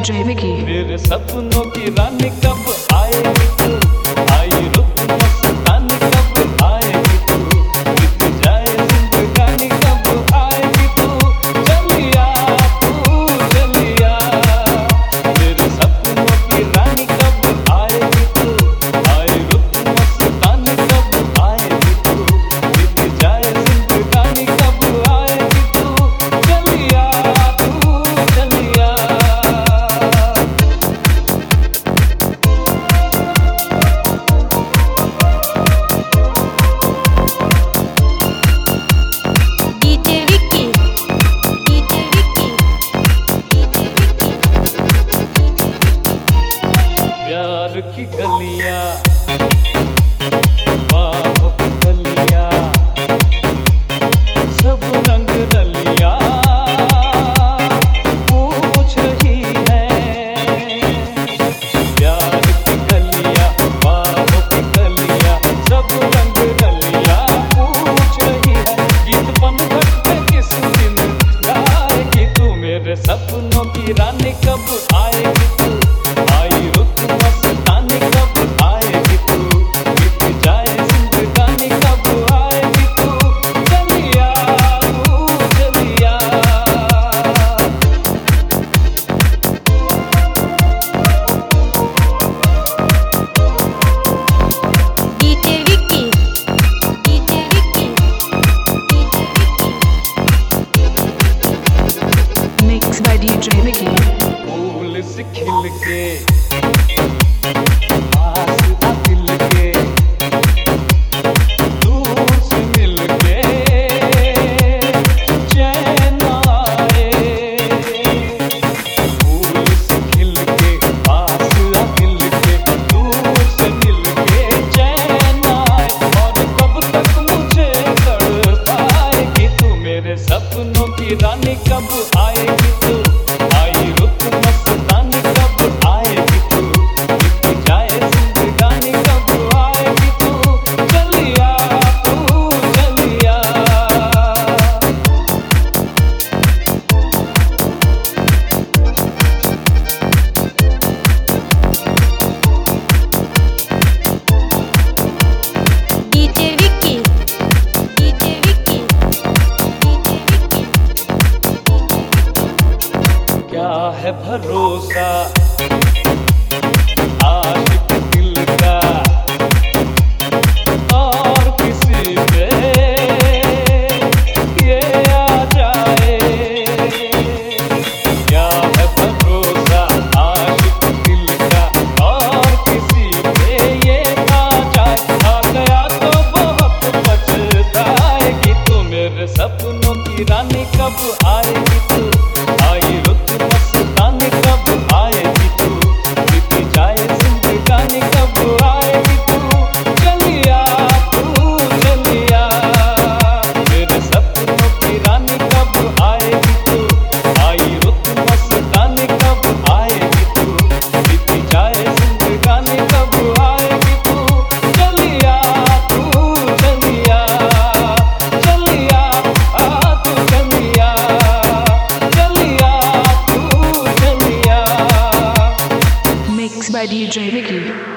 DJ Vicky. मेरे सपनों की रानी कब आएगी तू, आई रुत मस्तानी कब आएगी तू, बीत जाए जिंदगानी कब आएगी तू, चलिया तू चलिया। मेरे सपनों की रानी कब आएगी तू, आई रुत मस्तानी कब आएगी तू, बीत जाए जिंदगानी कब आएगी तू, चलिया तू चलिया। प्यार की गलियां, बाहों की गलियां, सब रंग रलियां पूछ रही है। प्यार की गलियां, बाहों की गलियां, सब रंग रलियां पूछ रही है। गीत पनघट पे किस दिन गाएगी तू, मेरे सपनों की रानी कब आएगी तू, आई रुत मस्तानी कब आएगी तू, बीत जाए जिंदगानी कब आएगी तू, चलिया तू चलिया। Mixed by DJ Vicky. फूल से खिल के पास आ दिल के, दूर से मिल के चैन आए। फूल से खिल के पास आ दिल के, दूर से मिल के चैन आए। और कब तक मुझे तड़पाएगी तू, मेरे सपनों की रानी कब आएगी तू, आई रुत मस्तानी कब आएगी तू, बीत जाए जिंदगानी कब आएगी तू, चलिया तू चलिया। क्या है भरोसा आशिक दिल का और किसी पे ये आ जाए। क्या है भरोसा आशिक दिल का और किसी पे ये आ जाए। आ गया तो बहुत पछताएगी तू, मेरे सपनों की रानी कब आएगी तू, आई रुत मस्तानी कब आएगी तू, बीत जाए जिंदगानी कब आएगी तू, चलिया तू चलिया। मेरे सपनों की रानी कब आएगी तू, आई रुत मस्तानी कब आएगी तू, बीत जाए जिंदगानी कब आएगी तू, चलिया तू चलिया। चलिया तू चलिया, चलिया तू चलिया। Mixed by DJ Vicky.